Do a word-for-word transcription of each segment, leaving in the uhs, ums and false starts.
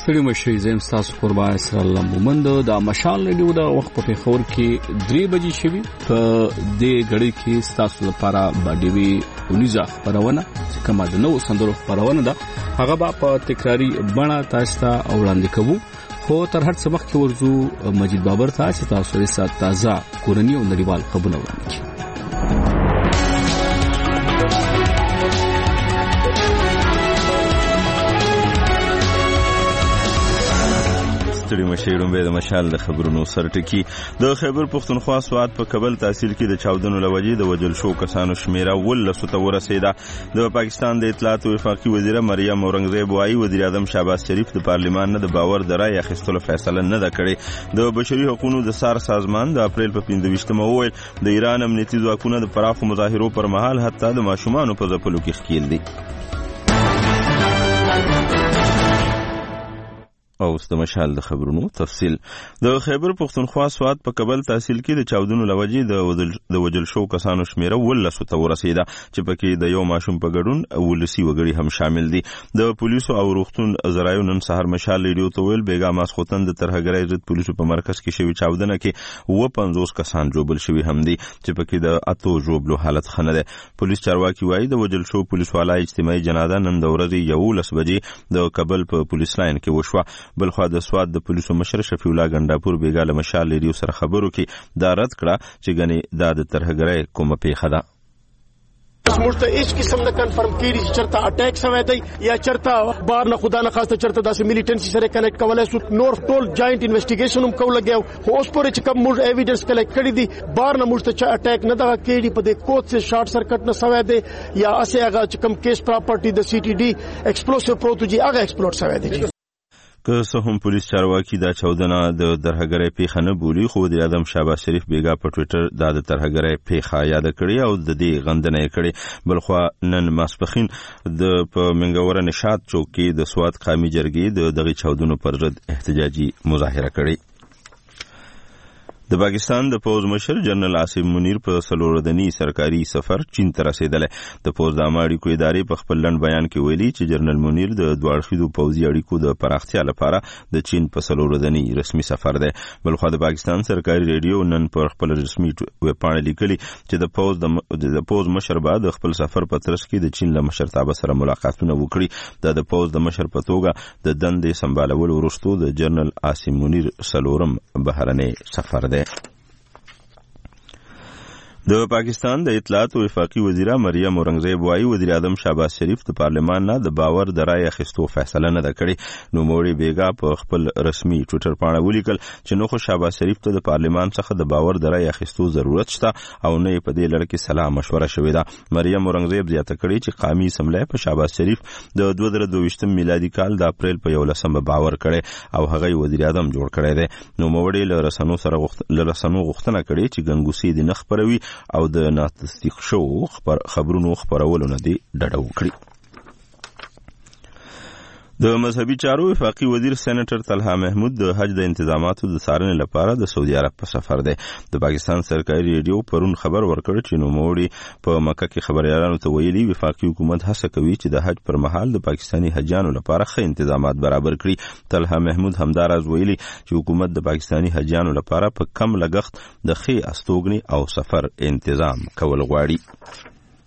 ستړي مشي زم تاسو قربان اسر الله مومند د مشال ریډیو د وخت په خبر کې درې بجې شوي په دې غړي کې تاسو لپاره باندې ونیزه خبرونه چې کومه د نو سندرو خبرونه ده هغه په تکراری بڼه تاسو ته وړاندې کوو. خو تر هر څه مخکې ورزو مجید بابر ته چې تاسو یې سات تازه کورنی او نړیوال خبرونه وړاندې کړي. ستړي مشیرون به د مشال د خبرونو سرټکی د خیبر پختونخوا سواد په کابل تحصیل کې د چاودنو لوجې د وجل شو کسانو شمیره ولسو ته ورسیده. د پاکستان د اطلاعات او وفاقي وزیره مریم اورنګزیب وايي وزیر اعظم شهباز شریف د پارلیمان نه د باور د رای اخیستلو فیصله نه ده کړې. د بشري حقوقو د سار سازمان د اپریل په پنځه ویشتمه وویل د ایران امنیتي ځواکونه د پراخو مظاهرو پر مهال حتی د ماشومانو په ځپلو کې ښکیل دي. او د مشال د خبرونو تفصیل. د خیبر پختونخوا سواد په کابل تحصیل کې د چاودنو لوجې د وجل شو کسانو شمیره ولسو ته ورسیده چې پکې د یو ماشوم په ګډون ولسی وګړي هم شامل دي. د پولیسو او روغتون ذرایو نن سهار مشال ریډیو ته ویل بیګا ماسخوتن د ترهګرۍ ضد پولیسو په مرکز کې شوی چاودنه کې و پنځوس کسان جوړل شوی هم دي چې پکې د اتو جوړلو حالت خنه ده. پولیس چارواکي وايي د وجل شو پولیس والا اجتماعي جنازه نن د ورځې یولس بجې د کابل په پولیس لاین کې وشوه. بلخوا د سواد د پولیسو مشر شفیع الله ګنداپور بیګاله مشال ریډیو سره خبرو کې دا رد کړه چې غني دا د ترهګرۍ کومه پیښه ده. موږ ته هیڅ قسم نه کنفرم کیږي چې چرته اٹیک شوی دی یا چرته بار نه خدا نه خواسته چرته داسې میلیټنسي سره کنیکټ کولای سو. نور ټول جاینټ انویسټیګیشن هم کوله لګیاو خو اوس پورې چې کوم موږ ایویډنس کلیکټ کړی دي بار نه موږ ته اٹیک نه دا کیږي په دې کوڅ سے شارټ سرکټ نه شوی دی یا اسه هغه چې کوم کیس پراپرټي د سی ټي ډي ایکسپلوسیو پروتوجي هغه ایکسپلوډ شوی دی. که څه هم پولیس چارواکي دا چاودنه د ترهګرۍ پیښه نه بولي خو د اعظم شهباز شریف بیګا په ټوئیټر دا د ترهګرۍ پیښه یاد کړې او د دې غندنه یې کړې. بلخوا نن ماسپخین د په منګوره نشاط چوک کې د سواد قومي جرګې د دغه چاودنو پر ضد احتجاجي مظاهره کړې. د پاکستان د پوز مشر جنرال عاصم منیر په سلوردنی سرکاري سفر چین ته رسیدلی. د پوز د عامه اړیکو ادارې په خپل لنډ بیان کې ویلي چې جنرال منیر د دوه اړخیزو پوځي اړیکو د پراختیا لپاره د چین په سلوردنی رسمي سفر دی. بلخوا د پاکستان سرکاري ریډیو نن پر خپل رسمي ویبپاڼه لیکلي چې د پوز د پوز مشر به د خپل سفر په ترڅ کې د چین له مشرتابه سره ملاقاتونه وکړي. دا د پوز د مشر په توګه د دندې سمبالولو وروسته د جنرال عاصم منیر سلورم بهرنی سفر دی. د پاکستان د اطلاعات او وفاقي وزیره مریم اورنګزیب وايي وزیر اعظم شهباز شریف د پارلیمان نه د باور د رای اخیستو فیصله نه ده کړې. نو موري بیګا په خپل رسمي ټوئیټر باندې ولیکل چې نو خو شهباز شریف ته د پارلیمان څخه د باور د رای اخیستو ضرورت شته او نه په دې لړ کې سلام مشوره شوې ده. مریم اورنګزیب زیاته کړې چې قومي اسمبلی په شهباز شریف د دوه زره دوه ویشتم میلادي کال د اپریل په یولسمه باور کړي او هغه وزیر اعظم جوړ کړی دی. نو موري له رسنو سره غوښتنه رسنو غوښتنه کړې چې ګنګوسي د نخ پروي او د ناتصدیق شو خبر خبرونو خبرولو نه دی ډډه وکړي. د مذهبي چارو وفاقي وزیر سېنیټر طلحه محمود د حج د انتظاماتو د څارنې لپاره د سعودي عرب په سفر دی. د پاکستان سرکاري ریډیو پرون خبر ورکړ چې نوموړي په مکه کې خبريالانو ته ویلي وفاقي حکومت هڅه کوي چې د حج پر مهال د پاکستاني حجانو لپاره ښه انتظامات برابر کړي. طلحه محمود همداراز ویلي چې حکومت د پاکستاني حجانو لپاره په کم لګښت د ښې استوګنې او سفر تنظیم کول غواړي.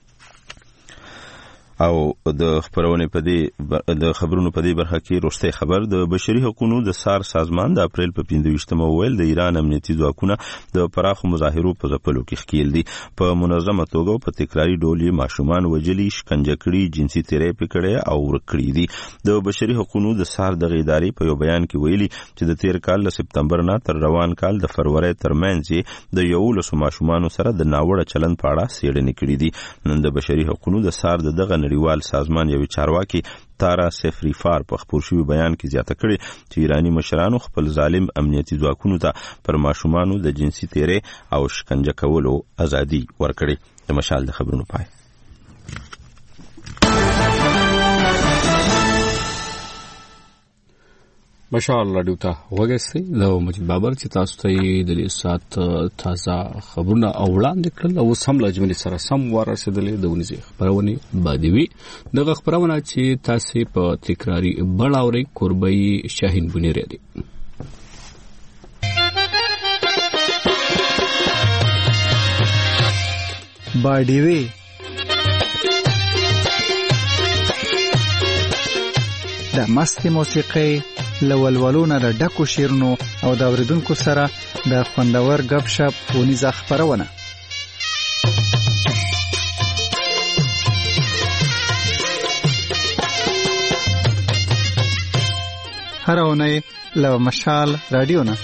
او د خبرونه په دې د خبرونو په دې برخه کې روسته خبر د بشري حقوقو د سار سازمان د اپریل په پنځه ویشتمه ویل د ایران امنیتي ځواکونه د پراخو مظاهرو په ځپلو کې ښکیل دي. په منظمه توګه په تکراری ډول ماشومان وجلي شکنجه کړي جنسي تیری کړي او ورکړي دي. د بشري حقوقو د سار د ادارې په یو بیان کې ویلي چې د تیر کال له سپتمبر نه تر روان کال د فروری ترمنځ د یولس ماشومان سره د ناوړه چلند په اړه څېړنې کړې دي. نن د بشري حقوقو د سار دغه نړیوال سازمان یوه چارواکي تارا سفری فار په خپل شوی بیان کې زیاته کړي چې ایرانی مشرانو خپل ظالم امنیتي ځواکونو ته پر ماشومانو د جنسي تیری او شکنجه کولو ازادي ورکړي. د مشال د خبرونو پای. مشال رادیو ته وګورئ دا مجید بابر چې تاسو ته د دې سات تازه خبرونه اوړاندې کړل او سم لجمني سره سم ورسېدلې د ونیزي خبرونه بادوي دغه خبرونه چې تاسو په تکراری بلاوري قربای شاهین بنيري دي بادوي د مست موسیقي لولولونه د ډکو شیرونو او د اوریدونکو سره د خوندور غب شپ ونیزه خبرونه هر اونۍ له مشال رادیو نه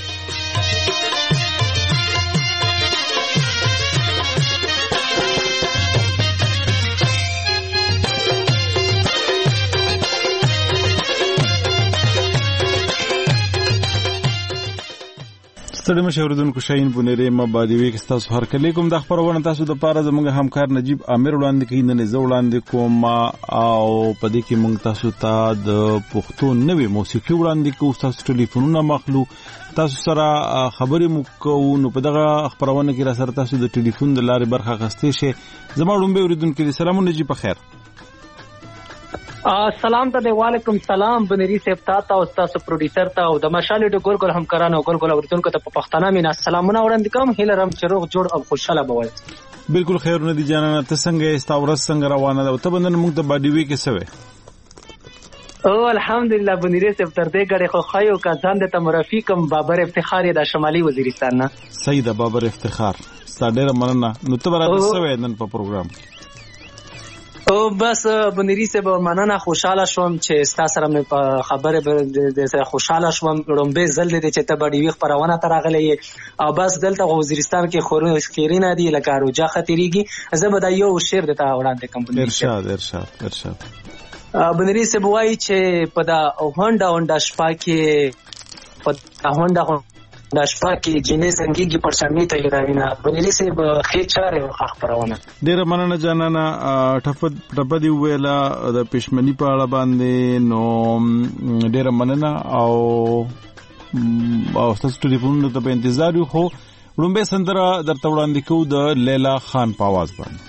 ستړي مشوردونکو شاهین بنيري مبادوي کې تاسو هر کله کوم د خبرونه تاسو د پاره زموږ همکار نجیب امیر وړاندې کوي نه زه وړاندې کوم او په دې کې موږ تاسو ته د پښتو نوې موسیقي وړاندې کوو تاسو ټلیفونونه مخلو تاسو سره خبرې مو کوو نو په دغه خبرونه کې را سره تاسو د ټلیفون د لارې برخه غستې شي زما وړاندې اوریدونکو سلام نجیب په خیر سلام ته وعلیکم سلام بنيري صاحب ته او تاسو پروډوسر ته او د مشالې د ګورګل همکارانو ګورګل اوریدونکو ته په پښتانه مینا سلامونه وړاندې کوم هیله رم چې روغ جوړ او خوشاله بوي بالکل خیر ندی جانانه ته څنګه استاورس څنګه روانه ده ته بندن موږ ته باډي کې سوې او الحمدلله بنيري صاحب تر دې غړي خو خایو کا ځان د تمرفیکم بابر افتخار د شمالي وزیرستان نه سید بابر افتخار ستاره مننه نو ته راځه سوې نن په پروګرام کې او بس بنيري صاحب مننه خوشاله شوم چې تاسو سره مې په خبره د خوشاله شوم رومبه زل دي چې ته باندې وی خبرونه ترغلې او بس دلته وزیرستان کې خورو خیرینه دي لکه روجا خطرېږي زه به دا یو شعر د تا وړاندې کوم بنيري ارشاد ارشاد ارشاد بنيري صاحب وایي چې په دا هونډا هونډا شپه کې په هونډا د شپه کې جنې زنګيږي پر شمې ته یراوینا بنيري صاحب خې چاره او خبرونه ډېر مننه جانانه ټفد ټپدي ویلا د پښمنی په اړه باندې نو ډېر مننه او او تاسو ټلیفون ته په انتظار یو خو لومبه سندره درته وړاندې کوو د لیلا خان په आवाज باندې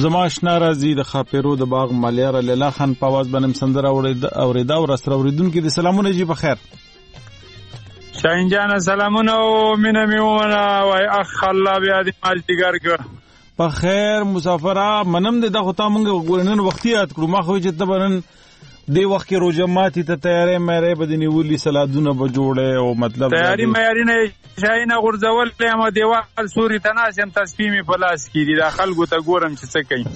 زما آشنا راځي د خاپیرو د باغ مالیار لیلا خان په आवाज باندې سندره اوریدا او رسره اوریدونکو د سلامونه جی بخیر شاهین جان سلامونه او مینه میونه وای اخ الله بیا دې مال دیګر ک په خیر مسافره منم د دغه تامنګ ګورنن وختي یاد کړو ما خو چې تبرن دی وخت کې روزه ماتي ته تیارې مېره بدني ولي سلادونه به جوړه او مطلب تیاری مېری نه شاینه غرزول له دیوال سوري تناسم تصفیمی پلاس کیږي د خلکو ته ګورم چې څه کوي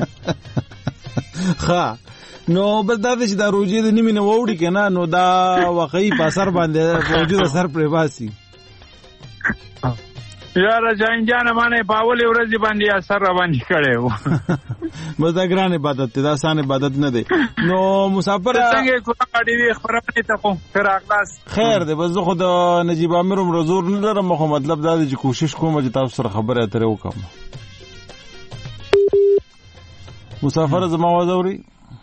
ها نو بس دا چې دا روزه د نیمه ووري کنه نو دا واقعي په اثر باندې موجود اثر پر واسي یاره جان جان باندې پاولې ورځې باندې اثر باندې کړو بس دا ګران عبادت دا آسان عبادت نه دی نو مسافر څنګه کومه دی خبرونه ته خو تر اخلاص خیر دی بس زه خو د نجیب امیر رزور نه لرم خو مطلب دا دی چې کوشش کوم چې تاسو سره خبره اترې وکم مسافر زما وځوري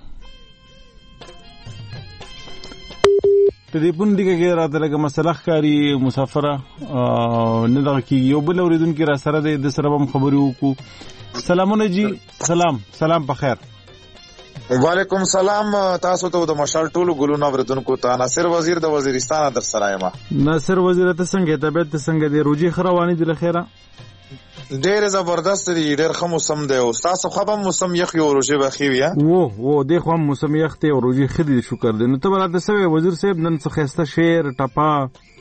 ټلیفون دیګه کې راته لکه مسله ښکاری مسافره نه دغه کې یو بل اوریدونکو را سره د سره هم خبرې وکړو سلامونه جی سلام سلام په خیر وعلیکم سلام تاسو ته د مشال ټولو ګلونو اوریدونکو ته ناصر وزیر د وزیرستان در سره یم ناصر وزیر ته څنګه طبيعت څنګه دی روجي خروانی دی لخيره ډېر زبردست دی ډېر ښه موسم دی او تاسو خو به موسم یخ یو روزه بخي وي وو وو د خو موسم یخ ته او روزي خدي شکر دی نو ته ولادت سوي وزیر صاحب نن څه خسته شعر ټپا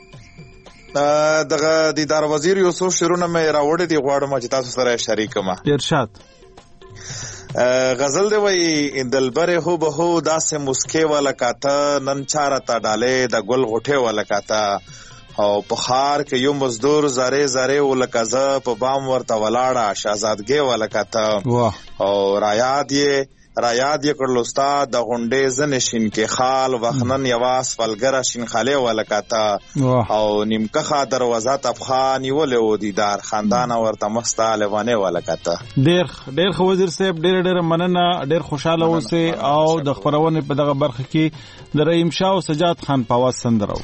دغه د دار وزیر یوسف شیرونه مې راوړې دی غواړم چې تاسو سره شریک کما ارشاد غزل دی وای دلبر هو به هو داسه مسکه والا کاته نن چارتا ډاله د ګل غټه والا کاته او په خار کې یو مزدور زاره زاره ولکزه په بام ورته ولاړه شاهزادګي ولکته او رایاد یې رایاد یې کړل استاد د غونډې زنشین کې خال وخنن یواس فلګر شین خاله ولکته او نیمکه خا دروازه تفخان یولې و دیدار خاندان ورته مستالوانه ولکته ډېر ډېر خو وزیر صاحب ډېر ډېر مننه ډېر خوشاله اوسه او د خبرونه په دغه برخه کې د رحیم شاه او سجاد خان په واس سندرو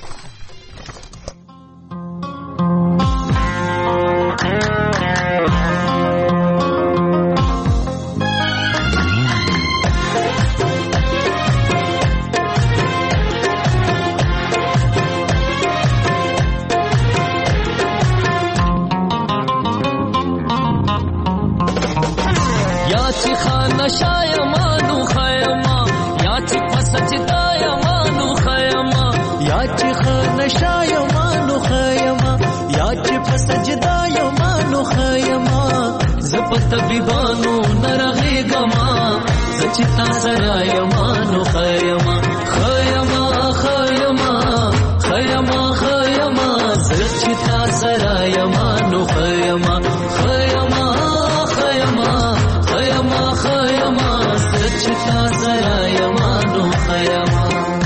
طبيبانو نرغي غما زچتا سرايا مانو خيما خيما خيما خيما خيما زچتا سرايا مانو خيما خيما خيما خيما خيما زچتا سرايا مانو خيما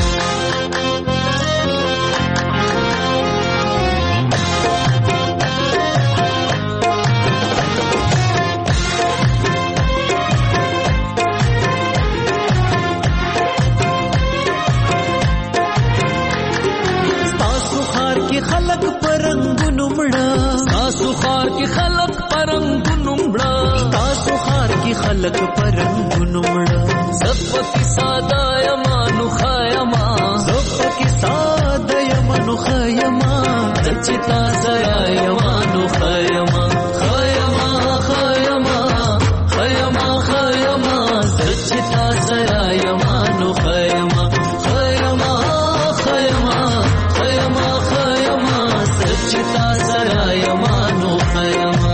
خلق پرنګونو مړه تاسو خار کې خلق پرنګونو مړه تاسو خار کې خلق پرنګونو مړه زپ کی ساده یمانو خایما زپ کی ساده یمانو خایما چتا سرا یمانو خایما خایما خایما خایما خایما چتا سرا یمانو خایما خایما خایما خایما چتا سرا یمانو خیما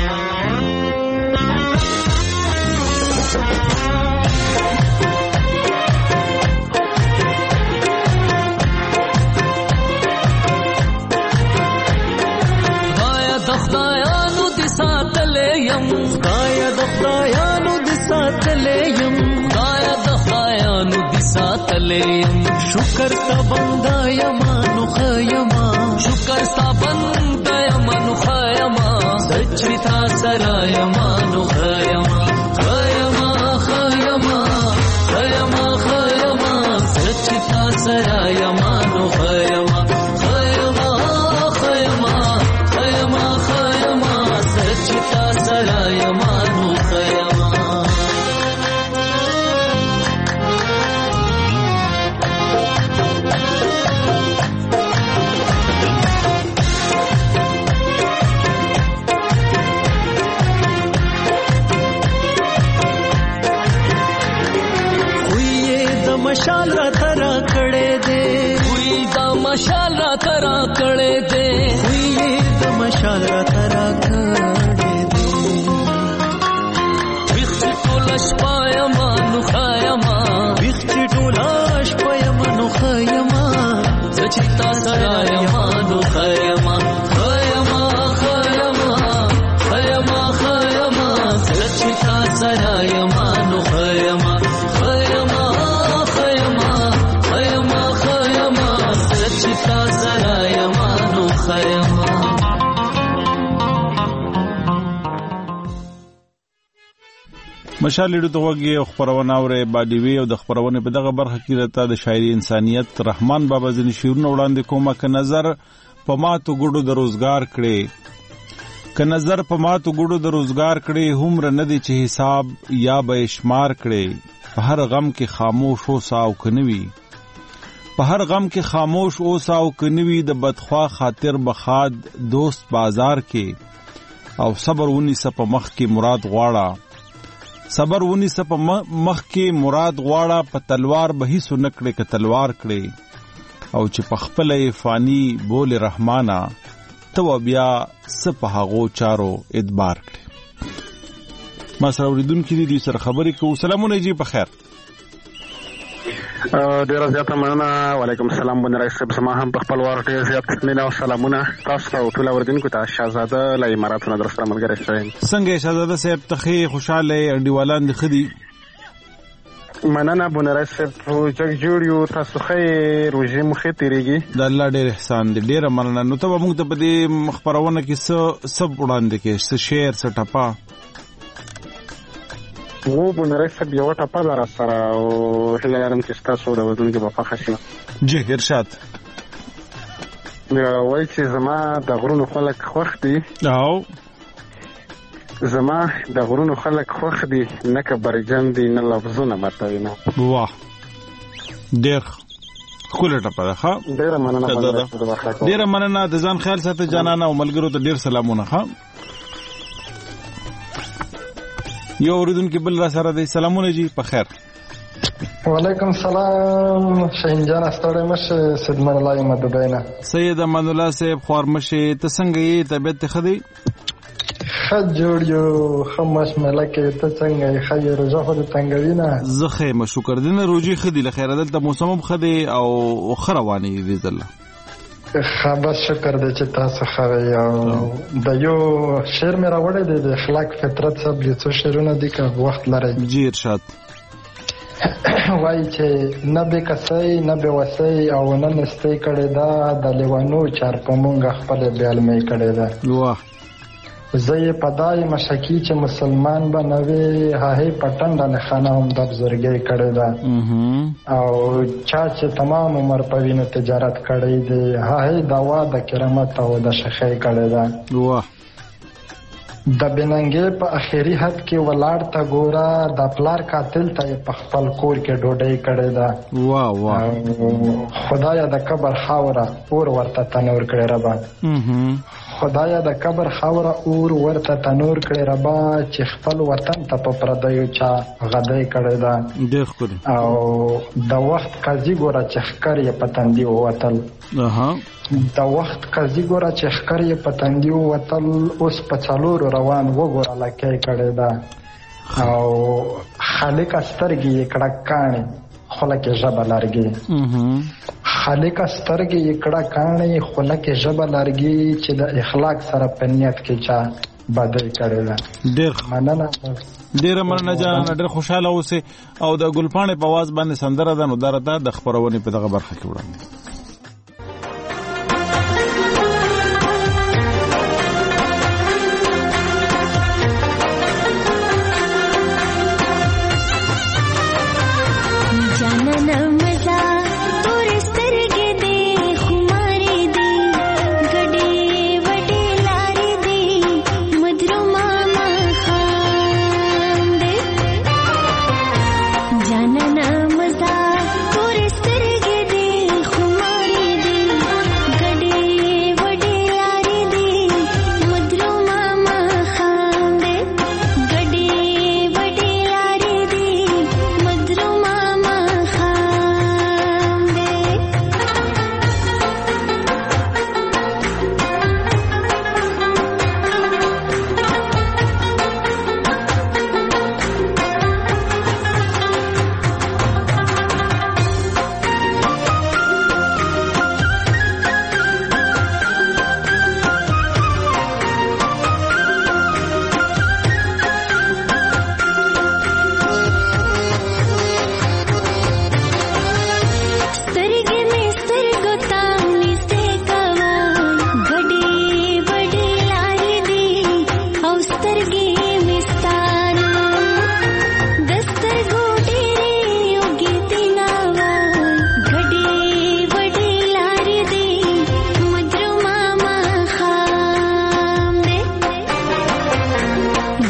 خدایا د خدایانو د ساتلې يم خدایا د خدایانو د ساتلې يم خدایا د خدایانو د ساتلې يم شکر ته بندا یمانو خیما شکر ستا بندا یمانو خیما سچتا سرا یمانو خیما خیما خیما خیما خیما سچتا سرا یمانو خیما خیما خیما خیما خیما سچتا سرا یمانو خیما ترا کړې دې وی د مشال را ترا کړې دې وخت ټولش پایما نو خایما وخت ټولش پایما نو خایما سچتا سرایا نو خایما خایما خایما خایما خایما سچتا سرایا نو خایما خایما خایما خایما خایما سچتا سرایا نو خایما. مشال لیډو ته وګي او خبرونه اوري باډي وی او د خبرونه په دغه برخه کې راته د شاعري انسانيت رحمان بابا ځنی شعرونه وړاندې کومه ک نظر په ماتو ګډو د روزګار کړي ک نظر په ماتو ګډو د روزګار کړي هم ر نه دي چې حساب یا به شمار کړي په هر غم کې خاموش او ساو کنوي په هر غم کې خاموش او ساو کنوي د بدخوا خاطر بخاد دوست بازار کې او صبر ونی سپ مخ کې مراد غواړه صبر ونی سپ مخ کې مراد غواړه په تلوار به هي سنکړي ک تلوار کړي او چې په خپل فانی بول رحمانا تو بیا سپ هغو چارو ادبار کړي. ما سره اوریدونکو دي سره خبرې کوو. سلامونه جی په خیر. ډیر زیاته مننه. وعلیکم السلام بن رئیس صاحب سما هم په خپل وار ډیر زیات مینه او سلامونه تاسو ته ټول اوریدونکو ته. شاهزاده له اماراتونو در سره ملګری شوم. څنګه شاهزاده صاحب ته خوشاله انډیوالان دي خدي؟ مننه بن رئیس صاحب جګ جوړ یو تاسو خیر روزي مخې تیریږي. د الله ډیر احسان دی. ډیر مننه. نو ته موږ ته په دې خبرونه کې څه سب وړاندې کې څه شعر څه ټپا وو بن رئیس صاحب یو ټپا لاره سره او هله لرم چې تاسو د ودون کې په فخر شي. جی ارشاد. وای چې زما د غرونو خلک خوښ دي او زما د غرونو خلک خوښ دي نه کبرجن دي نه لفظونه ماتوي نه. واه ډیر کوله ټپا ده. ښه ډیر مننه. ډیر مننه. د ځان خیال ساته جانانه او ملګرو ته ډیر سلامونه. ښه یو اوریدونکو بل را سره دی. سلامونه جی په خیر. وعلیکم السلام شاهین جان استړی مشه سید من الله مدبینا. سید من الله صاحب خورمشه ته څنګه یې طبيعت ښه دی؟ ښه جوړ یو خمس ملکه ته څنګه یې خیر روزه خو تنګوینه زه خیر شکر دینه روزي خدي لخير دلته موسم هم خدي او خرواني دي زله. خبر شکر دې چې تاسو خوي او د یو شعر مې راوړی دی د اخلاق فطرت سب یو څو شعرونه دي که وخت لري. جی ارشاد. وای چې نه به کسي نه به وسي او نه نستې کړي دا د لیوانو چار په مونږ خپل بیل مې کړي دا. واه زه یې پدای مشکی چې مسلمان بنوي هاهي پټنډه نه خانه هم د بزرګي کړي دا. او چا چې تمام عمر په وینو تجارت کړي دی هاهي دوا د کرامت او د شخې کړي دا. واه د بننګې په اخیری حد کې ولاړ تا ګورا د پلار قاتل ته په خپل کور کې ډوډۍ کړي دا. واه واه خدایا د قبر خاوره اور ورته تنور کړي ربا. خدایا د قبر خاوره اور ورته تنور کړي ربا چې خپل وطن ته په پردیو چا غدای کړي دا. ډېر ښه. او د وخت قضیه ګوره چې ښکار یې پتندي ووتل. اها د وخت قضیه ګوره چې ښکار یې پتندي ووتل اوس په څلورو روان وګوره لکه کړي دا. او خالق سترګې یې کړه کاڼې خلک ژبه لرګي. خالق سترګې یې کړه کاڼې خلک ژبه لرګي چې د اخلاق سره په نیت کې چا بدای کړي دا. ډېر مننه. ډېر مننه جان. ډېر خوشاله اوسه او د ګلپاڼې په आवाज باندې سندره ده نو درته د خبرونه په دغه برخه کې وړاندې. जानना मजा तोरे सरगे दे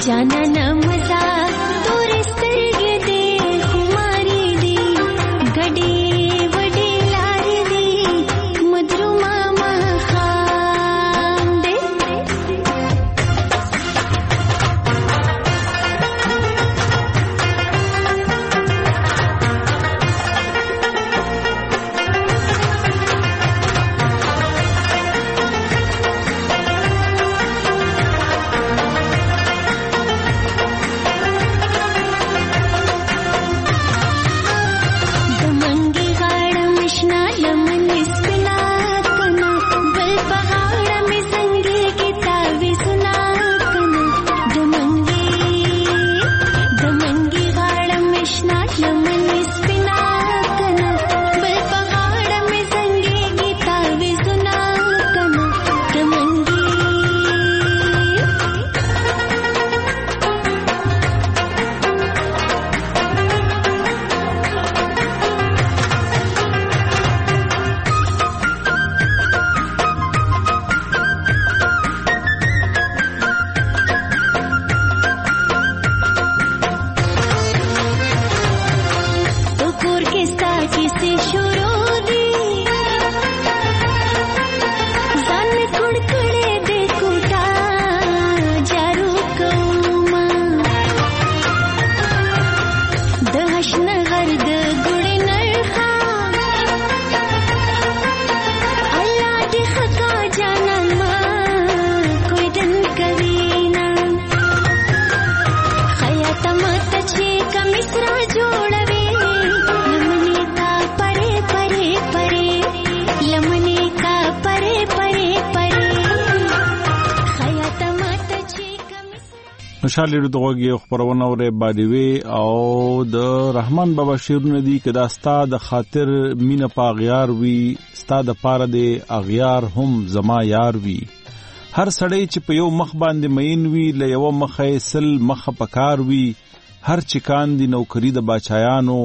خوشاله ورو دغه خبرونه اورې باندې او د رحمان بابا شیرونه دي کدا ستا د خاطر مینه پاغیار وی ستا د پاره د اغیار هم زما یار وی هر سړی چې په یو مخ باندې مین وی ل یو مخه سل مخ پکار وی هر چکان دی نوکری د باچایانو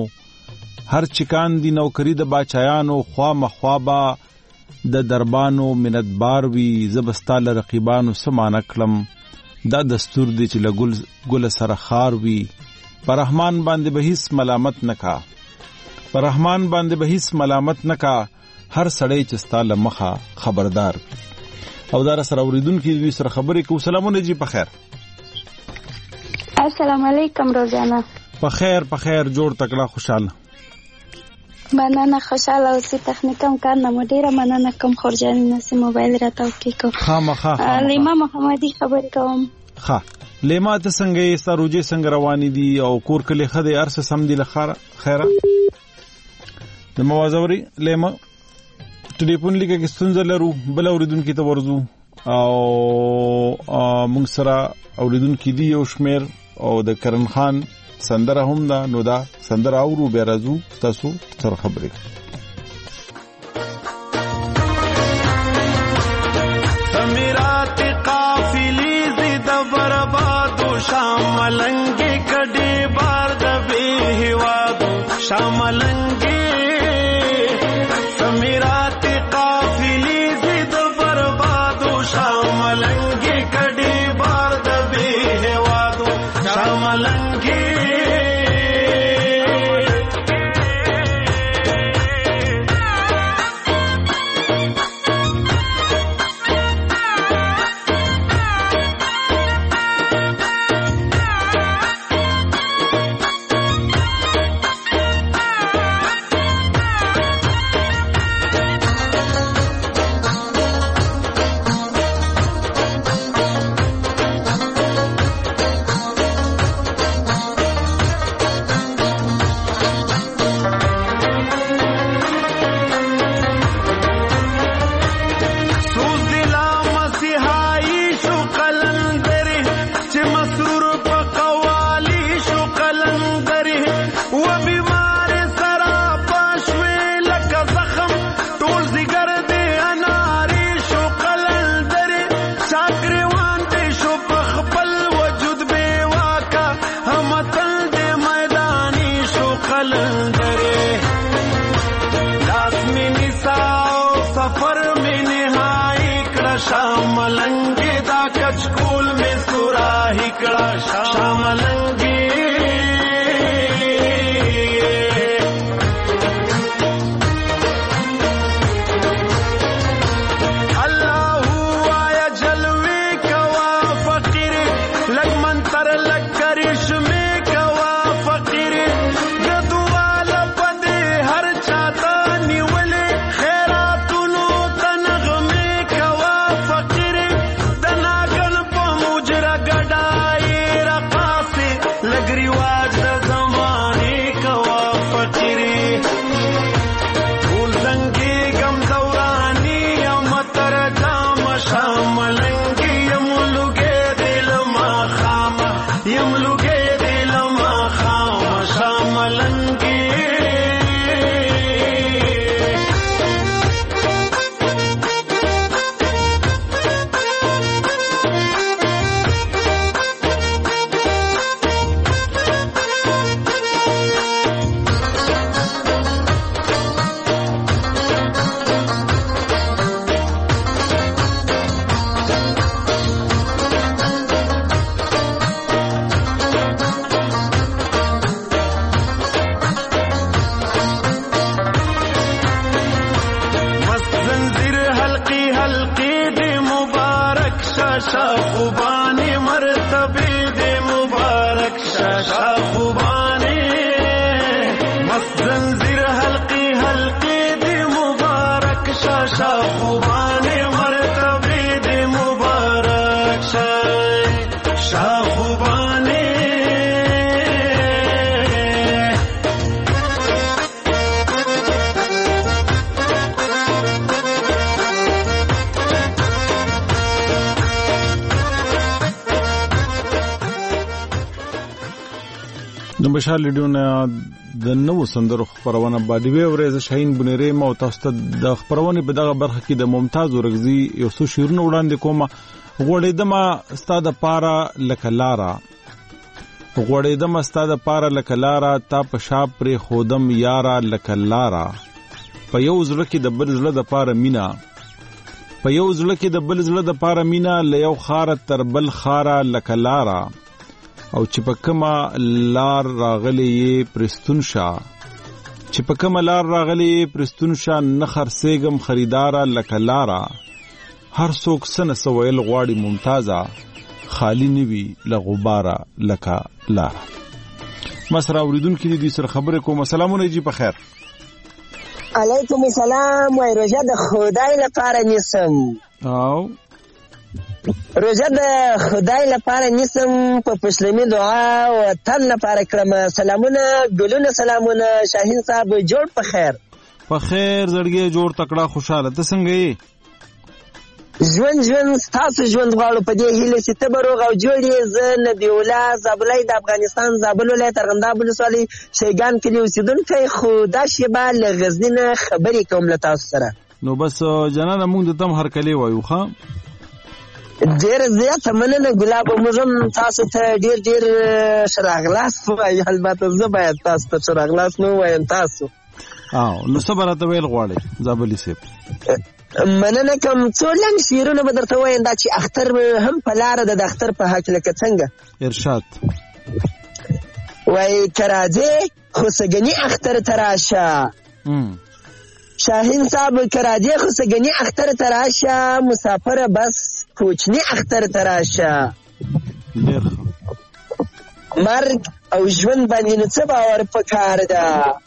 هر چکان دی نوکری د باچایانو خوا مخوابا د دربانو منتبار وی زبستاله رقیبانو سمانه کلم دا دستور دی چې لګل ګل سره خار وی پر رحمان باندې به هیڅ ملامت نکا پر رحمان باندې به هیڅ ملامت نکا هر سړی چې ستاله مخه خبردار او دار سره اوریدونکو دې سره خبرې کو سلامونه جی په خیر السلام علیکم روزانا په خیر په خیر جوړ تکړه خوشاله مننه خوشاله اوسې تخنیکم کار نه مدیره مننه کوم خورجاني نسی موبایل راته وکیکو خامخا لیما محمدي خبرې کوم ها لیما ته څنګه یې سروجه څنګه روانې دي او کور کله خدای ارسه سم دي لخره خیره د موازوري لیما ټلیفون لیکه کې ستونزه لرو بل اوریدونکو ته ورزو او موږ سره اوریدونکو دی یو شمیر او د کرن خان سندره هم دا نو دا سندره اورو بیا راځو تاسو سره خبرې سمیرات قافلی زید بربادو شاملنگی کډی بار د به هوادو شاملنگی سمیرات قافلی زید بربادو شاملنگی کډی بار د به هوادو شاملنگی کړه شاملنګي د بشار لیډیونه د نوو سندرو خبرونه باندې وی ورزه شاهین بنيري مو تاسو ته د خبرونه په دغه برخه کې د ممتاز ورغزي یو څو شیرونه وړاندې کوم. غوړېدم ستاده پارا لکلارا غوړېدم ستاده پارا لکلارا تا په شاپ پر خودم یارا لکلارا په یو ځل کې د بل ځل د پارا مینا په یو ځل کې د بل ځل د پارا مینا ل یو خار تر بل خارا لکلارا او چې په کومه لار راغلی پرستون شا چې په کومه لار راغلی پرستون شا نه خرڅېګم خریدارا لکلارا هر څوک سن سویل غواړي ممتازه خالی نیوي لغبارا لکا لارا. مسره اوریدونکو دې سره خبرې کوم. سلامونه جی په خیر. علیکم السلام. وای روزه د خدای لپاره نیسم. او روزه د خدای لپاره نیسم په پښلمي دعا او تن لپاره کړم. سلامونه ګلونه سلامونه شاهین صاحب جوړ په خیر. په خیر زړګي جوړ تکړه خوشاله. ته څنګه یې؟ ژوند ژوند تاسو ژوند غواړو په دې هیله چې ته به روغ او جوړ یې. زه نبی الله زابلۍ د افغانستان زابل ولایت ارغنداب ولسوالۍ شیګان کلي اوسېدونکی، خو دا شیبه له غزني نه خبرې کوم له تاسو سره. نو بس جنانه موږ د تم هرکلی وایو. ښه ډېر زیاته مننه ګلاب. موږ هم تاسو ته ډېر ډېر ښه راغلاست وایو. البته زه باید تاسو ته ښه راغلاست نه ووایم تاسو. او نو څه به راته ویل غواړئ زابلي صاحب؟ مننه کوم. څو لنډ شعرونه به درته وایم دا چې اختر هم په لاره ده د اختر په حق لکه څنګه ارشاد وای که راځې خو سګني اختر ته راشه. شاهین صاحب که راځې خو سګني اختر ته راشه، مسافره بس کوچني اختر ته راشه. مرګ او ژوند باندې نو څه باور پکار ده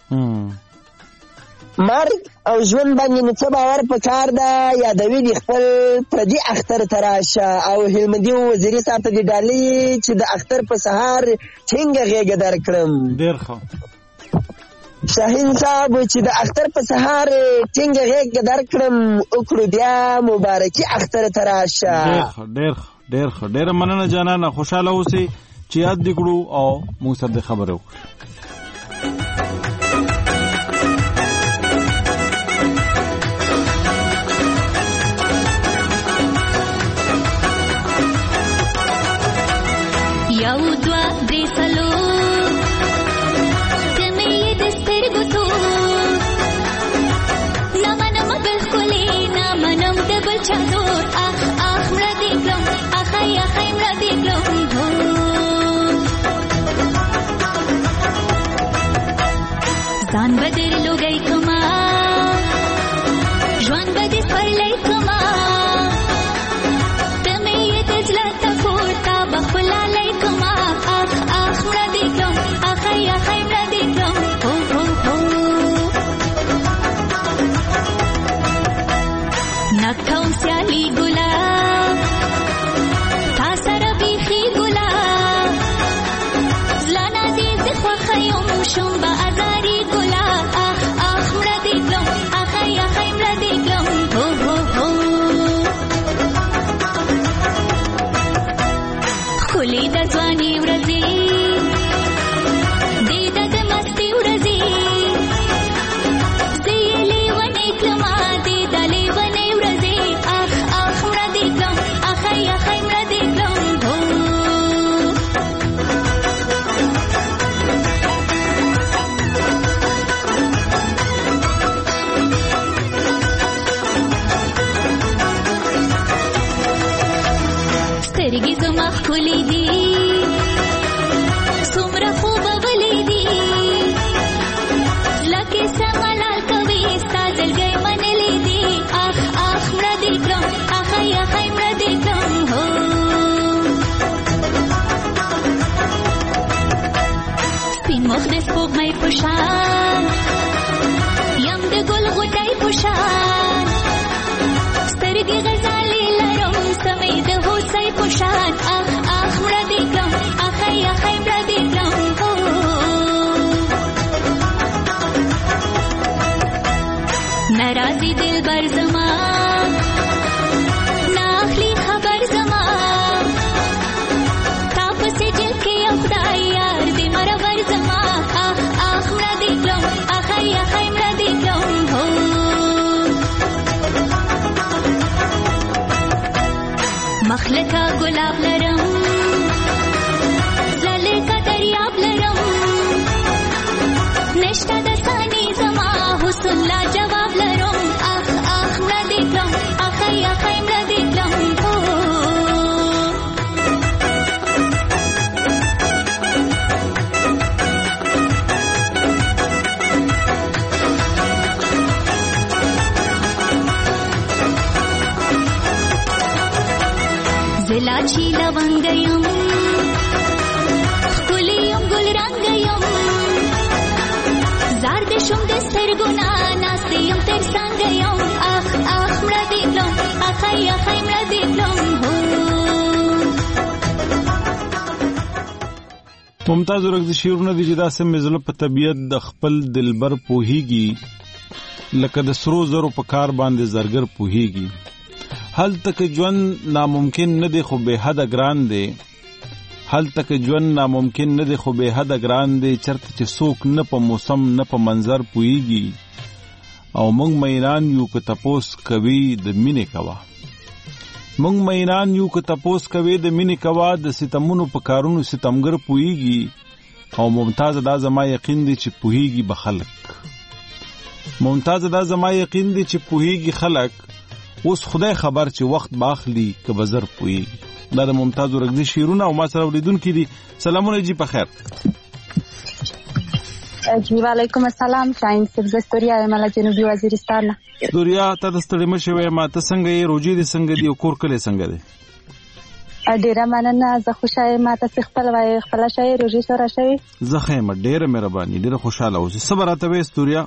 مرګ او ژوند باندې نو څه باور پکار ده. یادوي دي خپل پردي اختر ته راشه. او هلمندي وزیري صاحب ته دې ډالۍ چې د اختر په سهار ټینګه غېږه درکړم. ډېر ښه شاهین صاحب چې د اختر په سهار ټینګه غېږه درکړم، وکړو بیا مبارکي اختر ته راشه. ډېر ښه ډېر ښه ډېر ښه ډېره مننه جانانه. خوشحاله اوسئ چې یاد دې کړو او موږ سره دې خبرې وکړو. یو دوا درې څلور جمعې د سترګو تور نه منم بل ښکلې نه منم د بل چا زور. اخ اخ مړه دې کړم اخی اخی مړه دې کړم بدر لوګي کما ژوند بدې پرلې کما تمه یې د زړه تکور تا بخلا لې کما اخ اخ مړه دې کوم اخ یا خې مړه دې کوم هو هو هو نکوم سیالي ګلا تا سره بيخي ګلا زلانا دې زخوا خيوم شوم با ازاري ګلا اخ اخ مړه دې کوم اخ یا خې مړه دې کوم هو هو هو خولي د ځواني ورځي دې د مستي ورځي زيلي ونې کلمه دې دلې ونې ورځي اخ اخ مړه دې کوم اخ یا خې مړه دې کوم هو سترګې زما ښکلې دي څومره خوبه ولې دي لکه سملال کوي ستا زړګی منلې دي اخ اخ مړه دې کړم اخ یا خې مړه دې کړم هو سپین مخ د سپوږمۍ په شان یم د ګل غوټۍ په شان سترګې غزالې لرم سمې د هوسۍ په شان اخ اخ مړه دې کړم اخ یا خې مړه دې کړم هو ناراضي دلبر زما ناخلی خبر زما تا پسې جل کې یو خدای یار دې مرور زما اخ اخ مړه دې کړم اخ یا خې مړه دې کړم هو مخلکه ګلاب لرم زلکه دریاب لرم نشته د ثاني زما حسن لا جواب لرم اخ اخ مړه دې کړم اخ یا خې مړه دې کړم هو زلا چی لونګ یم ښکلې یم ګل رنګ یم زار دې شوم د سترګونه ناستې یم تر څنګ یم اخ اخ مړه دې کړم اخ یا خې مړه دې کړم هو ممتاز ورګ شعرونه دي چې داسې مزله په طبیعت د خپل دلبر پوهیږي لکه د سرو زرو په کار باندې زرګر پوهیږي حل تک ژوند ناممکن نه دی خو به حد ګران دی حل تک ژوند ناممکن نه دی خو به حد ګران دی چرته چې څوک نه په موسم نه په منظر پوهیږي او موږ مینان یو که تپوس کوي د مینې کوا موږ مینان یو که تپوس کوي د مینې کوا د ستمونو په کارونو ستمګر پوهیږي او ممتاز دا زما یقین دی چې پوهیږي به خلک ممتاز دا زما یقین دی چې پوهیږي خلک اوس خدای خبر چې وخت باخلی که بزر پوهیږي دا د ممتاز ورګدي شعرونه او ما سره ولیدونکي دي سلامونه جی په خیر جی وعلیکم السلام شاین صاحب زستوریا مله جنوبي وزیرستان دوریا ته د ستړي مشه وای ما ته څنګه یې روجي دي څنګه دی او کور کله څنګه دی ډیره مننه زه خوشاله ما ته خپل وای خپل شای روجي سره شوی زه خیمه ډیره مهرباني ډیره خوشاله اوسې صبر راته وې ستوریا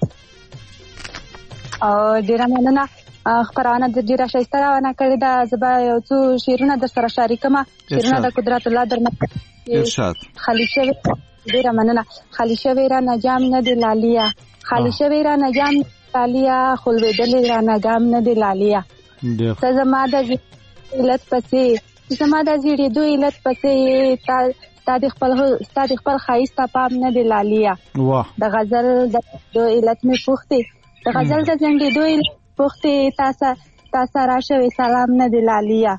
او ډیره مننه خبرونه د ډیره شایسته راونه کړی دا زبا یو څو شیرونه در سره شریکم شیرونه د قدرت الله درمه ارشاد خلیشه ډیره مننه خلیشه ویرا نجام نه دی لالیا خلیشه ویرا نجام لالیا خلویدل را نجام نه دی لالیا ته زما د علت پسې زما د زیړې دوی علت پسې تا ستاد خپل ستاد خپل خایسته پام نه دی لالیا واه د غزل د دوی علت می پوښتې د غزل د ځنډې دوی پوښتې تاسو تاسو راشه سلام نه دی لالیا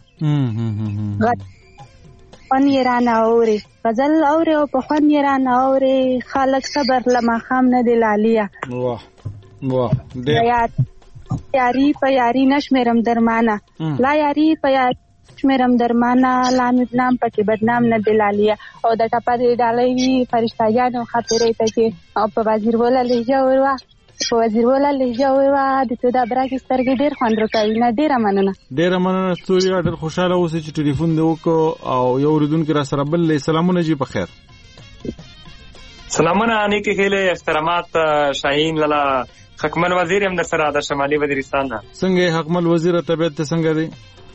پن یې را نه اوري غزل اوري او په خوند یې را نه اوري خلک صبر لمه خام نه دی لالیا واه واه یاری په یاری نشمیرم درمانه لا یاری په یاری شمیرم درمانه لامد نام پکې بدنام نه دی لالیا او د ټپه دی ډالۍ وي فرشتګانو خاطرې ته چې په وزیر ولا لهجه وروا په وزیر ولا لهجه وروا د ته د برګ سترګې ډېر خوند راکوي نه ډېره مننه ډېره مننه ستوري ډېر خوشاله اوسې چې ټلیفون دی وکړو او یو اوریدونکي را سره بل سلامونه جی په خیر سلامونه نیکی هیله احترامات شاهین لالا حکمل وزیر هم در سره د شمالي وزیرستان نه څنګه حکمل وزیر طبيعت څنګه دی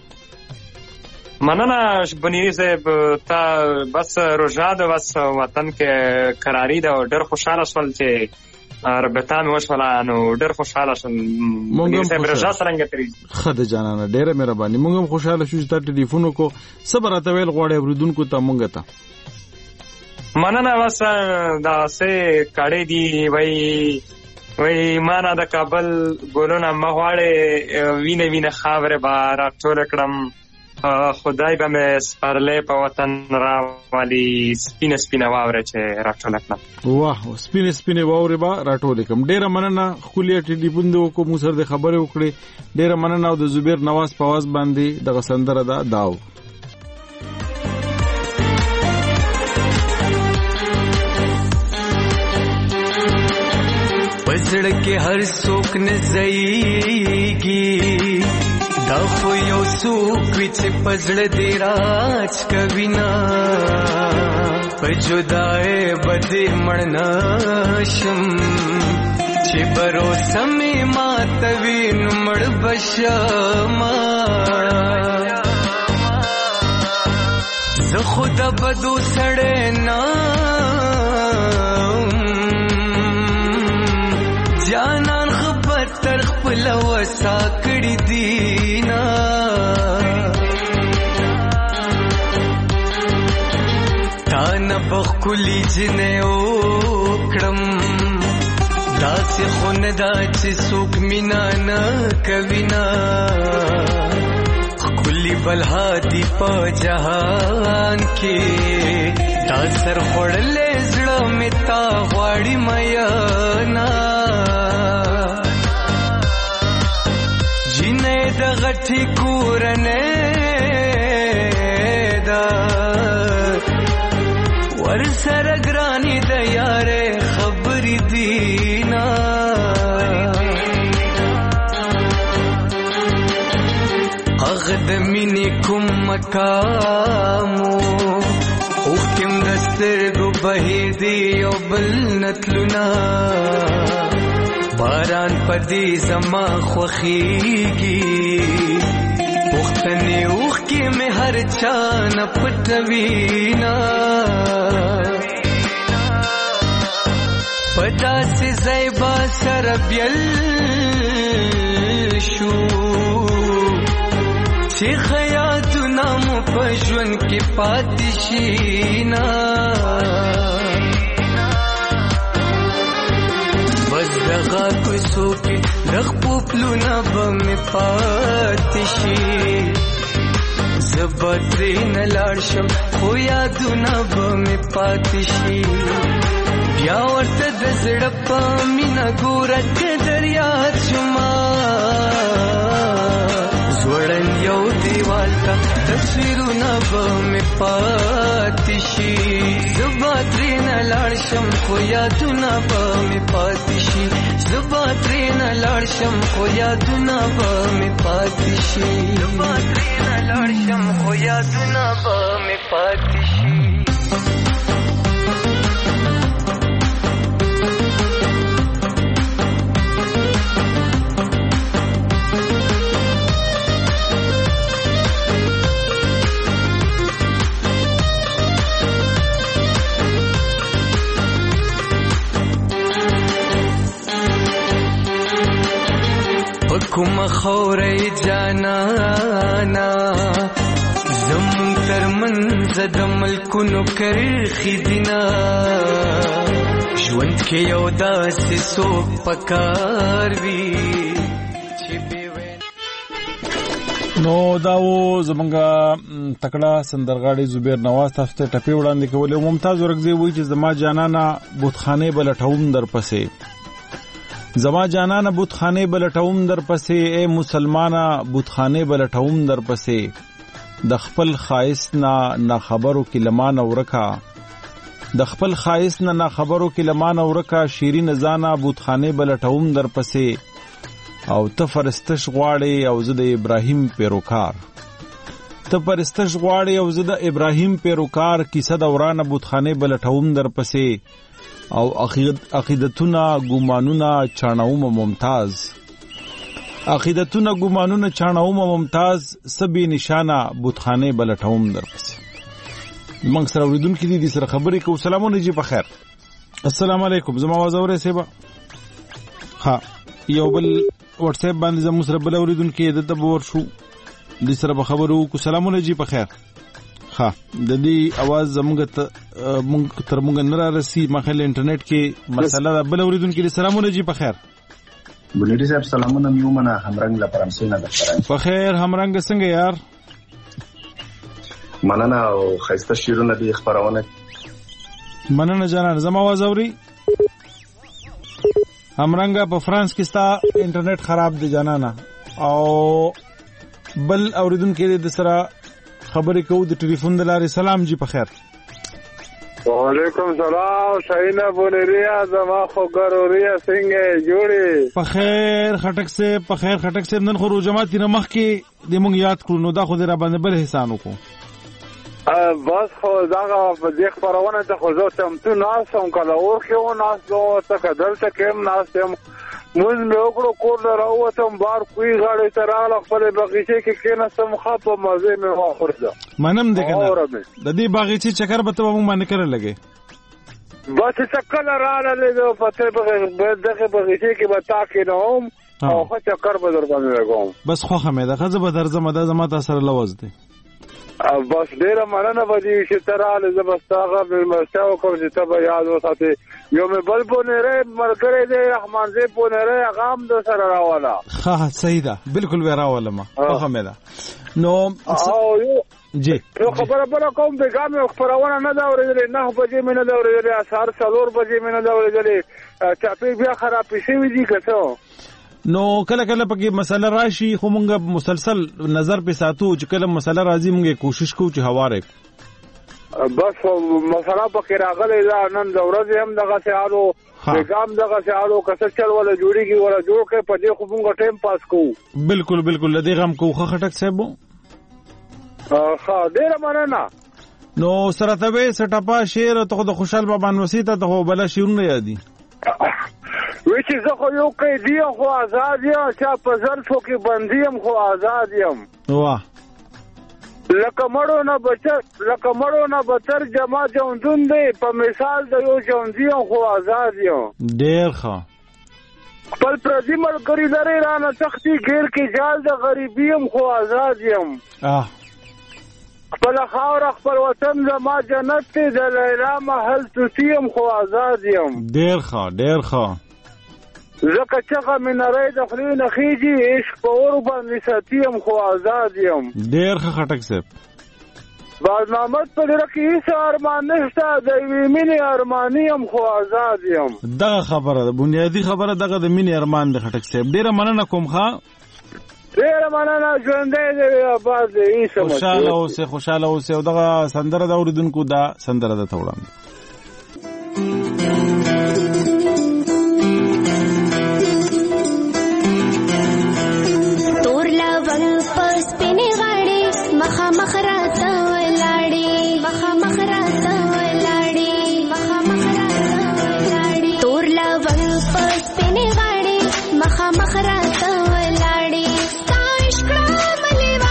مننه بنيري صاحب تا بس روزا د بس وطن کې قراری دا ډېر خوشاله شول چې ربطه مې وشوله نو ډېر خوشاله شول بنيري صاحب روزا څنګه تری خد جانانه ډېر مهرباني موږ هم خوشاله شو چې تا ټلیفون کو صبر اتویل غوړې وردونکو ته مونږ ته مننه بس دا سه کړي دی وای وای معنا د کابل ګورونه مغواړي وینه وینه خاوره بار ټول کړم خدای به مې سپارلې په وطن راوالي سپینه سپینه واوره چې راټول کړم واه سپینه سپینه واوره به راټول کړم ډیره مننه خولیا ټلیفون دی کو مو سره د خبرې وکړې ډیره مننه او د زبیر نواز په आवाज باندې د سندره دا داو پزړ کې هر څوک نه زېږي دا خو یو څوک چې پزړ دی راج کوي نه په جدای بده مړنا شم چې بروسه مې ماتوي نو مړ بشما زه خود بدو سړې نه جانان خبر تر خپل وسا کړی دینا تا نه بخلی جنې وکړم داسې خون دا چې څوک مینا نه کوي نه خلی بلها دی په جهان کې دا سر خړلې زړه مې تا غواړي میا نه د غټي کورنه دا ور سره ګرانی د یاره خبرې دینا اغد مینې کوم مقامو او کوم دستر go بهیر دی او بل نتلونا باران پردی زما خوخیگی پختنی اوخ کی میں ہر چان پٹوینا پدا سی زیبا سربیل شو چی خیاتو نام پجون کی پاتشینا بس دغا کوسو کې دغ پوپلونه به مې پاتې شي زبترې نه لاړ شم خو یادونه به مې پاتې شي بیا ورته د زړه په مینه ګوره که دریاد شما زوړن یو دیوال ته تصویرونه به مې پاتې شي زبا ترې نه لاړ شم خو یادونه به مې پاتې شي زبا ترې نه لاړ شم خو یادونه به مې پاتې شي زبا ترې نه لاړ شم خو یادونه به مې پاتې شي کوم خورې جانانا زمون تر منځ د ملکونو کرخي دینا ژوند کې یو داسې څوک پکار وي نو دا و زمونږه تکړه سندرغاړي زبیر نواز تاسو ته ټپي وړاندې کولې ممتاز ورغزي وایي چې زما جانانا بوتخانه بلټوم در پسې زما جانانه بوتخانه بلټوم در پسې اے مسلمانه بوتخانه بلټوم در پسې د خپل خایس نه نه خبرو کې لمان ورکا د خپل خایس نه نه خبرو کې لمان ورکا شیرین زانا بوتخانه بلټوم در پسې او ته فرستش غواړي او زه د ابراهیم پیروکار ته فرستش غواړي او زه د ابراهیم پیروکار کیسه دوران بوتخانه بلټوم در پسې او عقیدتونه ګمانونه چانوم ممتاز عقیدتونه ګمانونه چانوم ممتاز سبي نشانه بوتخانه بلټوم در پسې موږ سره اوریدونکو دي سره خبرې کوو. سلامونه جی په خیر. السلام علیکم. زما आवाज اورئ سیبا؟ ها یو بل واتس اپ باندې زموږ سره بل اوریدونکو د تبور شو د سره خبرو کو. سلامونه جی په خیر. ها د دې आवाज زموږ ته موږ تر موږ نه را رسي مخه انټرنیټ کې مسله بل اوریدونکو دي. سلامونه جی په خیر. بنيري صاحب سلامونه میومنه همرنګ له فرانسې نه درته په خیر. همرنګ څنګه یار؟ مننه او خسته شیرونه دی خبرونه. مننه جانان. زما आवाज اوري؟ همرنګ په فرانس کې ستا انټرنیټ خراب دی جانانا او بل اوریدونکو د سره خبرې کوو د ټلیفون د لارې. سلام جی په خیر. وعلیکم سلام. شاینه بونریا زما خو ګروریا څنګه جوړي؟ په خیر خټک سے په خیر خټک سے نن خو روجمات نه مخ کې د مونږ یاد کړو نو دا خو دې را باندې بل احسان وکړو. بس خو داغه په دې خبرونه ته خو زه تم تو ناسم کله ورخه و ناس نو ته دلته کېم ناسم موږ مې وګړو کور راوتم بار کوی غاړې ته راغله خپل بغیچه کې کېناستم خاطه مزه مې واخورده. منم دې کنه د دې بغیچه چکر به ته مونږ باندې کړل لګي بس چکر رااله له پته به دغه بغیچه کې به تا کې نوم او خو چکر به در باندې لګوم. بس خو خمه ده خزه به درځم د زما تاسو سره لوز دي. بس ډیره مننه بدی چې تراله زبستاغه به مرشاو کوم چې ته به یاد وساتې. یو مې بل بونره مرګره دې رحمان دې بونره غام د سره راواله. ها صحیح ده بالکل به راواله ما فهمه ده. نو او جی یو خبره بل کوم به ګام خبرونه نه دا ورېدلې نه بجې مې نه دا ورېدلې اسار څلور بجې مې نه دا ورېدلې چاپی بیا خراب شي دي کڅو. نو کله کله پکې مسله راشي خو مونږ مسلسل نظر په ساتو چې کله مسله راځي مونږ کوشش کوو چې هواره. بس مسله پکې راغلې دا نن د ورځې هم دغه سیالو پیغام دغه سیالو کسه چل ولا جوړیږي ولا جوړ کې په دې خو مونږ ټایم پاس کوو. بالکل بالکل لدی غم کوو خټک صاحب. ها ډیر مننه. نو سره ته سټاپا شعر ته د خوشحال بابا نوسی ته ته بل شعرونه یادي وی چې زه خو یو قیدی یم خو آزاد یم چا په زلفو کې بندي یم خو آزاد یم. واه لکه مړو نه بچر لکه مړو نه بچر جما جوندون دی په مثال د یو جوندي یم خو آزاد یم. ډیر ښه. خپل پردي ملګري لري رانه تختی غیر کې جال د غریبي یم خو آزاد یم. اه خپل خاور خپل وطن زما جنت دی د لیلا محل توتیم خو آزاد یم. ډیر ښه ډیر ښه. زکه چغه مې نری د خلې نه خېږي عشق په اور باندې ساتیم خو آزاد یم. ډیر ښه خټک صاحب. بازنامت په لره کې هیڅ ارمان نشته د یوې مینې ارماني یم خو آزاد یم. دغه خبره ده بنیادی خبره دغه د مینې ارمان د خټک صاحب. ډیره مننه کوم ښه. ډیره مننه ژوندی دی آباد دی. هیڅ خوشاله اوسې خوشاله اوسې او دغه سندره د اوریدونکو دا سندره ده ته وړاندې.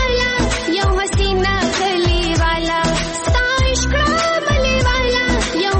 Yo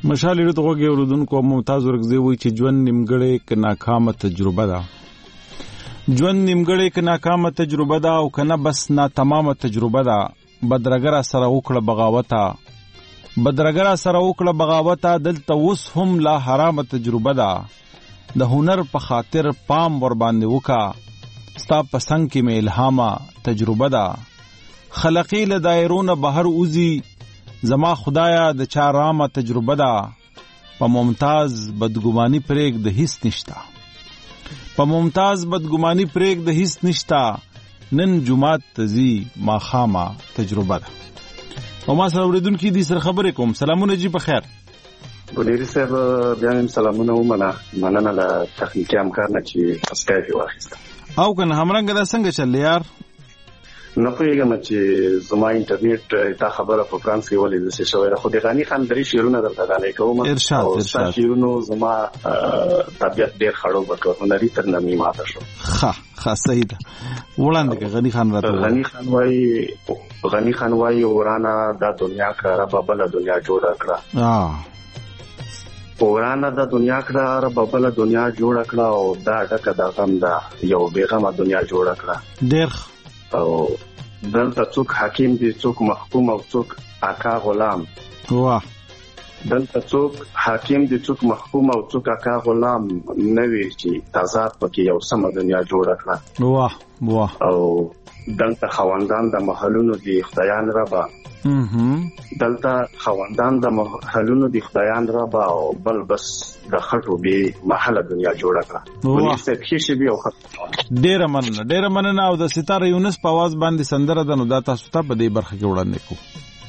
مشال ډېر توګه اوردونکو ممتاز ورغزي وي چې ژوند نیمګړې ک ناکامه تجربه ده ژوند نیمګړې ک ناکامه تجربه ده او کنه بس نا تمامه تجربه ده بدرګر سره وکړه بغاوته بدرګر سره وکړه بغاوته دلته اوس هم لا حرامه تجربه ده د هنر په خاطر پام ور باندې وکا ستا پسنګ کې مې الهامه تجربه ده خلقی له دایرونه بهر اوزي زما خدایا د چا رامه تجربه ده په ممتاز بدګماني پرېګ د هیڅ نشتا په ممتاز بدګماني پرېګ د هیڅ نشتا نن جمعات تزي ما خامه تجربه ده او ما سره ورېدونکو دي سره خبرې کوم سلامونه جی په خیر بونیری صاحب بیا هم سلامونه ومنه مننه له تخنیکي همکار نه چې اسکایپ یې واخیسته او کنه همرنګ دا څنګه چل یار نه پوهېږم چې زما انټرنیټ تا خبره په فرانس کې ولې داسې شوې ده خو د غني خان درې شعرونه درته ډالۍ کوم ارشاد او ارشاد شعرونو زما طبیعت ډېر خړوب وکړ هنري ترنمي ماته شو ښه ښه صحیح ده وړاندې که غني خان راته غني خان وایي غني خان وایي ورانه دا دنیا کړه ربه بله دنیا جوړه کړه ورانه دا دنیا کړه ربه بله دنیا جوړه کړه او دا ډکه د غم ده یو بېغمه دنیا جوړه کړه ډېر او دلته څوک حاکم دي څوک محکوم او څوک آقا غلام واه دلته څوک حاکم دي څوک محکوم او څوک آقا غلام نه وي چې تضاد پکې یو سمه دنیا جوړه کړه واه واه او دلته خواندان د محلونو دي خدایان ربا دلته خواندان د محلونو دي خدایان ربا او بل بس د خټو به محله دنیا جوړه کړه ونی څه شي به او ډېر مننه ډېر مننه او د ستاره یونس په आवाज باندې سندره ده نو دا تاسو ته په دې برخه کې وړاندې کوم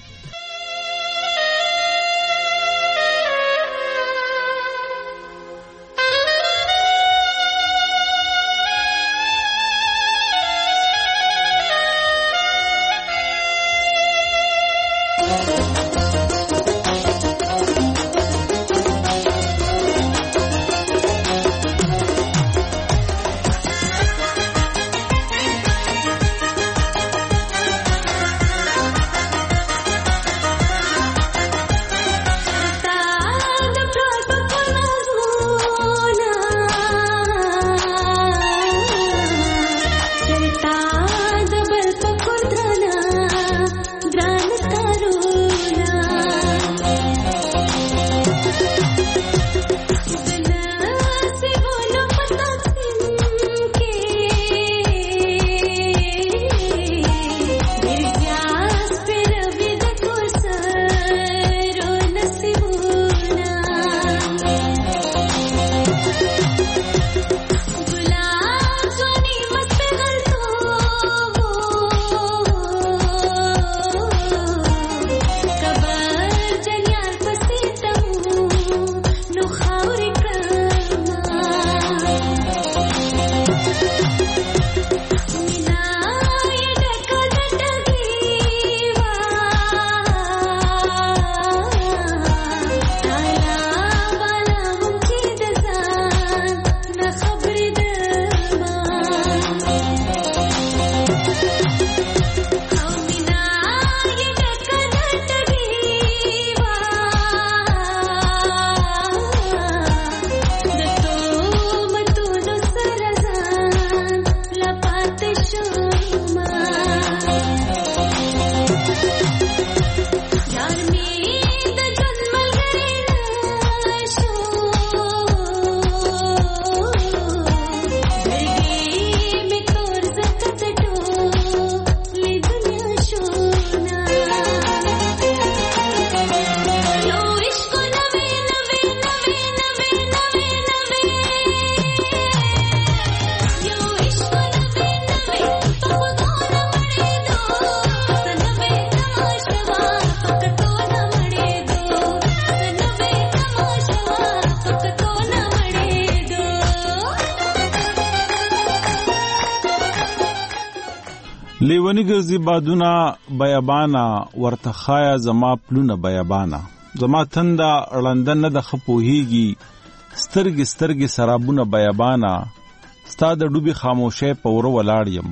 لیونی ګرځي بادونه بیابانا ورته خایا زما پلونه بیابانا زما تنده اړنده نه د خپوهیږي سترګې سترګې سرابونه بیابانا ستا د ډوبې خاموشۍ په وره ولاړ یم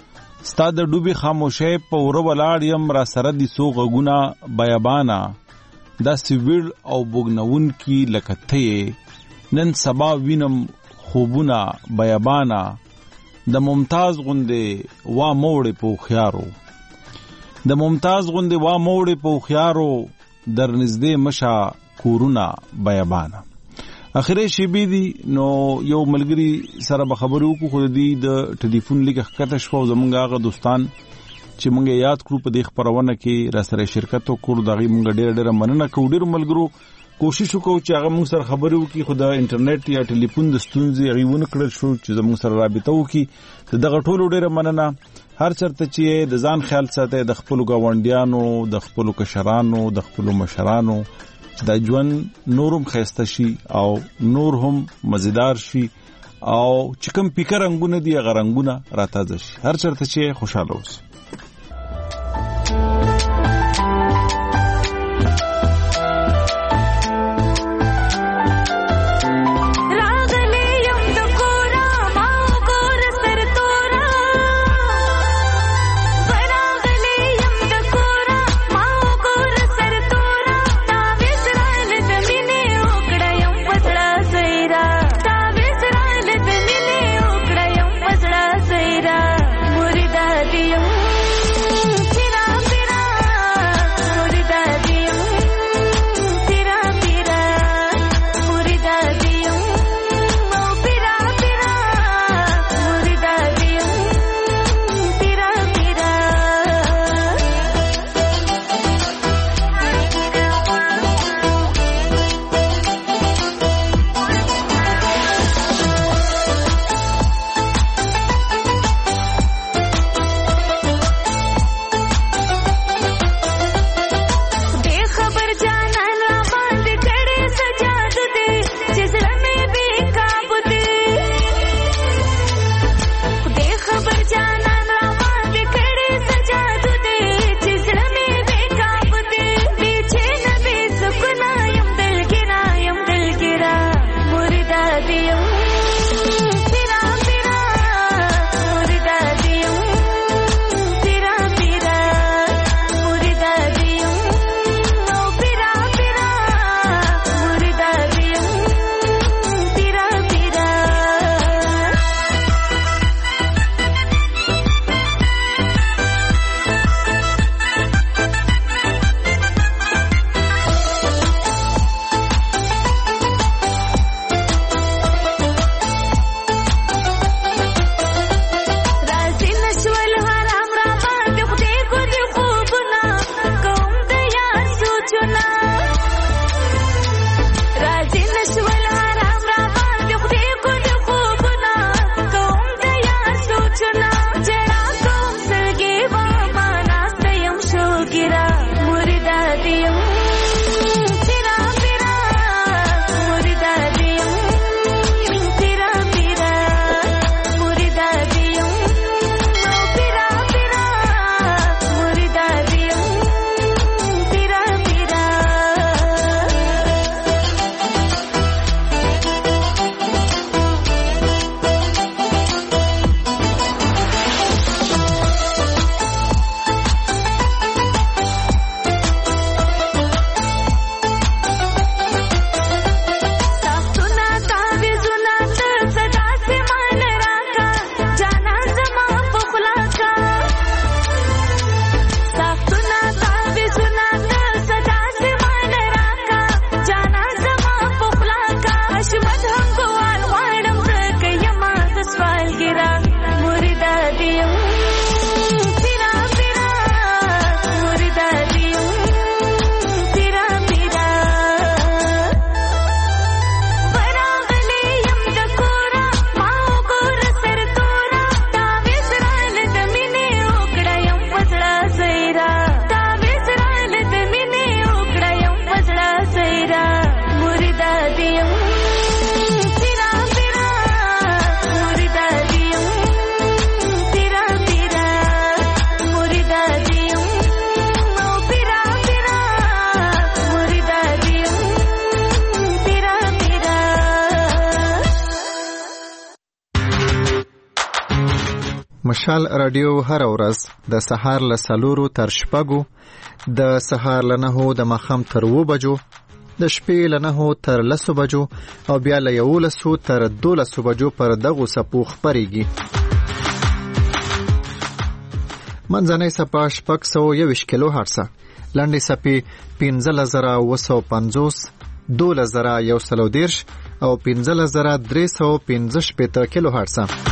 ستا د ډوبې خاموشۍ په وره ولاړ یم را سره دي څو غږونه بیابانا دا سیویل او بوګنون کی لکته نن سبا وینم خوبونه بیابانا د ممتاز غوندې وا موړې په خيارو د ممتاز غوندې وا موړې په خيارو در نږدې مشا کورونه بیابانا. اخیری شی بي دي نو یو ملګری سره به خبرو کو خو دې د ټلیفون لیک کته شو زمونږ هغه دوستان چې مونږ یاد کړو په دې خبرونه کې را سره شرکت وکړو دغه مونږ ډېر ډېر مننه کوو. ډېر ملګرو کوشش وکړو چې هغه مونږ سره خبرې وکړي خو د انټرنیټ یا ټلیفون د ستونزې هغې ونه کړل شو چې زمونږ سره رابطه وکړي. دغه ټولو ډېره مننه. هر چېرته چې د ځان خیال ساتئ د خپلو ګاونډیانو د خپلو کشرانو د خپلو مشرانو چې دا ژوند نور هم ښایسته شي او نور هم مزیدار شي او چې کوم پیکه رنګونه دي هغه رنګونه راتازه شي. هر چېرته چې خوشحاله اوسئ. Murida diyam مشال رادیو هر ورځ د سهار له څلورو تر شپږو، د سهار له نهو د ماښام تر اووه بجو، د شپې له نهو تر لسو بجو او بیا له یولسو تر دولسو بجو پر دغو څپو خپرېږي. منځنۍ څپه شپږ سوه یوویشت کیلو هرڅه، لنډې څپې پنځلس زره اووه سوه پنځوس، دولس زره یو سل او دېرش او پنځلس زره درې سوه پنځه شپېته کیلو هرڅه.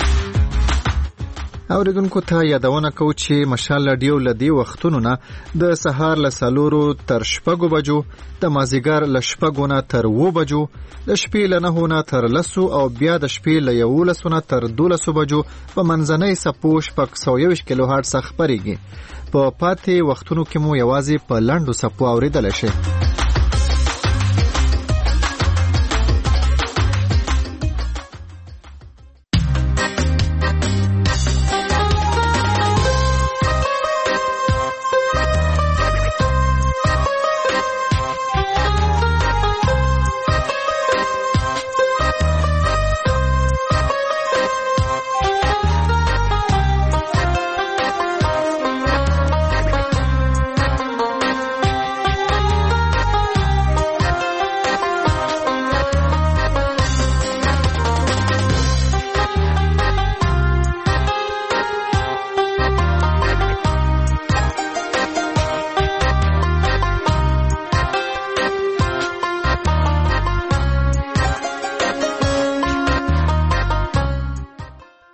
اوریدونکو ته یادونه کوو چې مشال رادیو له دې وختونو نه د سهار له څلورو تر شپږو بجو، د مازدیګر له شپږو نه تر اووه بجو، د شپې له نهو نه تر لسو او بیا د شپې له یولسو نه تر دولسو بجو په منځنۍ څپو شپږ سوه یوویشت کیلو هرڅه خپرېږي. په پاتې وختونو کې مو یوازې په لنډو څپو اورېدلی شئ.